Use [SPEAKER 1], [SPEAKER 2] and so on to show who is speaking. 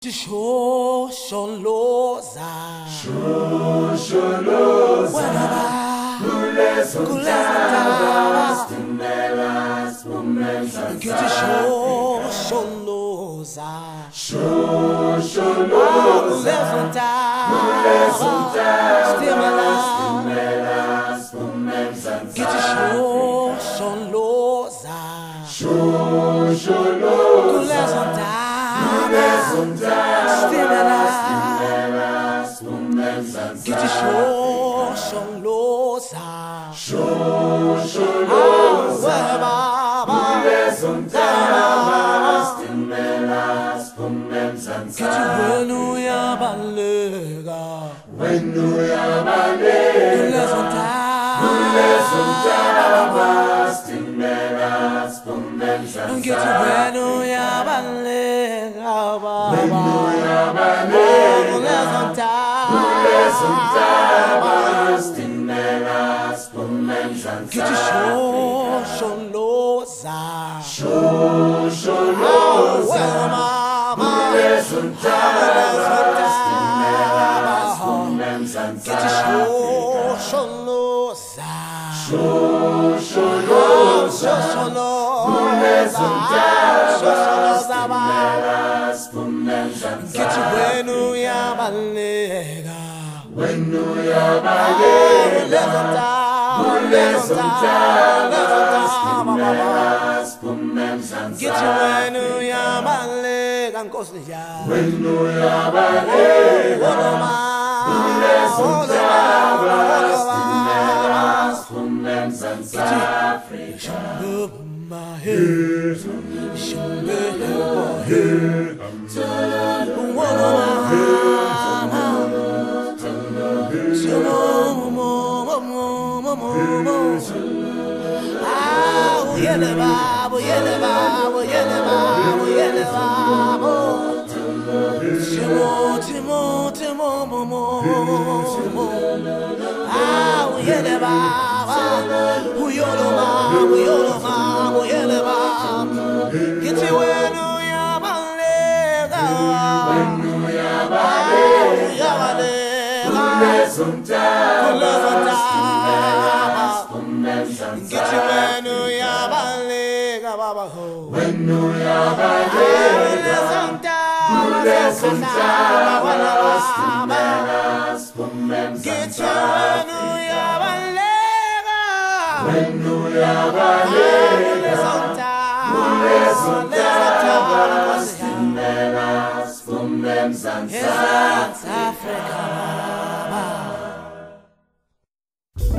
[SPEAKER 1] Shosholoza kulezondaba ngithi shosholoza kulezondaba ngithi shosholoza Get your shosholoza, get your wenuya balega, get your wenuya balega, get your shosholoza, get your get your wenuya balega, get your wenuya balega, nkosija wenuya balega, my head, get your wenuya balega, get your wenuya balega, baba ho. Wenuya balega, get your wenuya balega, wenuya balega, South Africa.